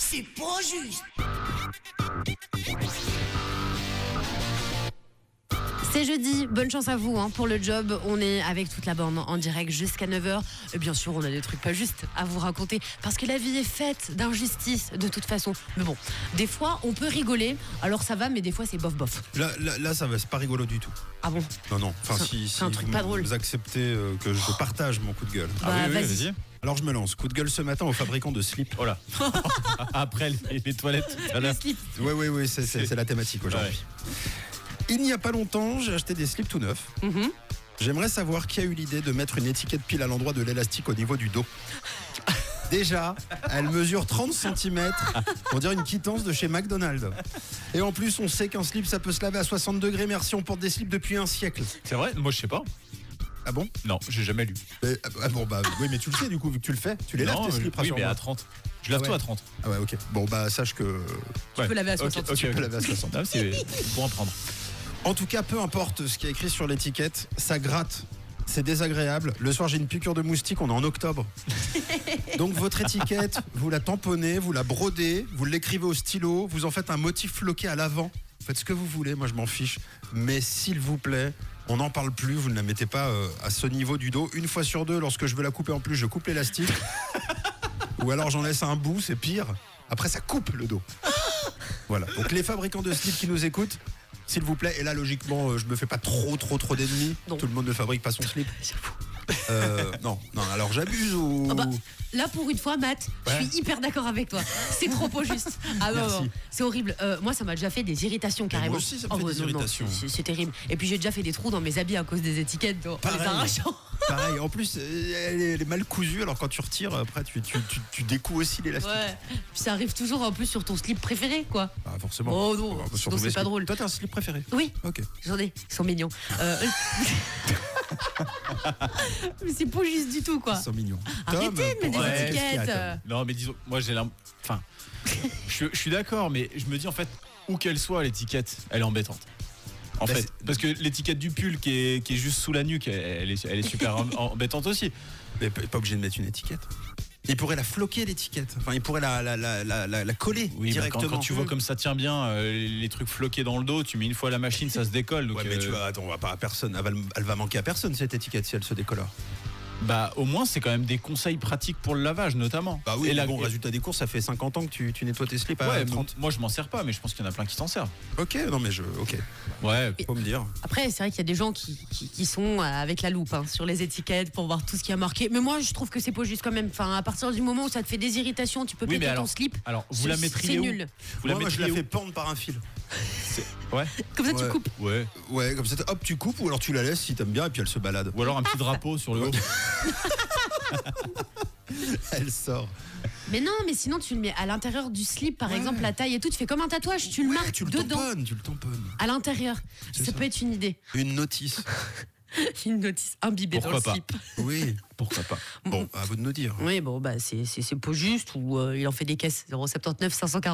C'est pas juste. C'est jeudi, bonne chance à vous pour le job. On est avec toute la bande en direct jusqu'à 9h. Et bien sûr, on a des trucs pas justes à vous raconter parce que la vie est faite d'injustice de toute façon. Mais bon, des fois, on peut rigoler. Alors ça va, mais des fois, c'est bof. Là, ça va, c'est pas rigolo du tout. Ah bon? Non. Enfin, si un truc pas drôle. Vous acceptez que je partage mon coup de gueule. Bah, vas-y. Alors je me lance. Coup de gueule ce matin au fabricant de slip. Oh là. Après les toilettes. Le slip. Oui, c'est la thématique aujourd'hui. Ouais. Il n'y a pas longtemps, j'ai acheté des slips tout neufs. J'aimerais savoir qui a eu l'idée de mettre une étiquette pile à l'endroit de l'élastique au niveau du dos. Déjà, elle mesure 30 cm. On dirait une quittance de chez McDonald's. Et en plus, on sait qu'un slip, ça peut se laver à 60 degrés. Merci, on porte des slips depuis un siècle. C'est vrai? Moi, je sais pas. Ah bon? Non, j'ai jamais lu. Oui, mais tu le sais du coup, vu que tu le fais. Tu les laves tes slips, oui, mais à 30. Je lave tout à 30. Ah ouais, ok. Bon, sache que... Tu peux laver à 60. Tu peux laver à 60. Ah, c'est pour en prendre. En tout cas, peu importe ce qui est écrit sur l'étiquette, ça gratte. C'est désagréable. Le soir, j'ai une piqûre de moustique, on est en octobre. Donc votre étiquette, vous la tamponnez, vous la brodez, vous l'écrivez au stylo, vous en faites un motif floqué à l'avant. Faites ce que vous voulez, moi je m'en fiche. Mais s'il vous plaît, on n'en parle plus, vous ne la mettez pas à ce niveau du dos. Une fois sur deux, lorsque je veux la couper en plus, je coupe l'élastique. Ou alors j'en laisse un bout, c'est pire. Après, ça coupe le dos. Voilà. Donc les fabricants de slips qui nous écoutent, s'il vous plaît, et là logiquement je me fais pas trop d'ennemis. Non. Tout le monde ne fabrique pas son slip. Non, alors j'abuse ou... Là pour une fois, Matt, je suis hyper d'accord avec toi. C'est trop pas juste. Ah non, c'est horrible. Moi ça m'a déjà fait des irritations carrément. Moi aussi ça me fait des irritations. C'est terrible. Et puis j'ai déjà fait des trous dans mes habits à cause des étiquettes en les arrachant. Pareil, en plus elle est mal cousue, alors quand tu retires après tu découds aussi l'élastique. Ouais. Puis ça arrive toujours en plus sur ton slip préféré quoi. Ah forcément. Oh non, sinon c'est pas drôle. Toi t'as un slip préféré? Oui. Ok. J'en ai, ils sont mignons. Mais c'est pas juste du tout quoi. Ils sont mignons. Arrêtez de mettre des étiquettes. Non mais disons, moi j'ai enfin, je suis d'accord, mais je me dis en fait, où qu'elle soit l'étiquette, elle est embêtante. En fait, parce que l'étiquette du pull qui est juste sous la nuque, elle est super embêtante aussi. Mais pas obligé de mettre une étiquette. Il pourrait la floquer l'étiquette. Enfin, il pourrait la coller directement. Quand tu vois comme ça tient bien les trucs floqués dans le dos, tu mets une fois la machine, ça se décolle. Donc, mais tu vois, attends, on va pas à personne. Elle va manquer à personne cette étiquette si elle se décolle. Bah au moins c'est quand même des conseils pratiques pour le lavage notamment. Bah oui, et résultat des courses, ça fait 50 ans que tu nettoies tes slips à 30. Moi je m'en sers pas, mais je pense qu'il y en a plein qui s'en servent. Ok, non mais ok. Ouais, faut me dire. Après c'est vrai qu'il y a des gens qui sont avec la loupe sur les étiquettes pour voir tout ce qui a marqué. Mais moi je trouve que c'est pas juste quand même. Enfin à partir du moment où ça te fait des irritations, tu peux péter ton slip. Alors vous la mettriez où? C'est nul. Moi je la fais pendre par un fil. Ouais. Comme ça tu coupes. Ouais, comme ça hop tu coupes ou alors tu la laisses si t'aimes bien et puis elle se balade. Ou alors un petit drapeau sur le haut. Elle sort. Mais non, mais sinon tu le mets à l'intérieur du slip, par exemple, la taille et tout. Tu fais comme un tatouage, tu le marques dedans. Tu le tamponnes. À l'intérieur. Ça peut être une idée. Une notice. Une notice imbibée dans le slip. Oui, pourquoi pas. Bon, à vous de nous dire. Oui, bon, c'est pas juste ou il en fait des caisses. 079 540.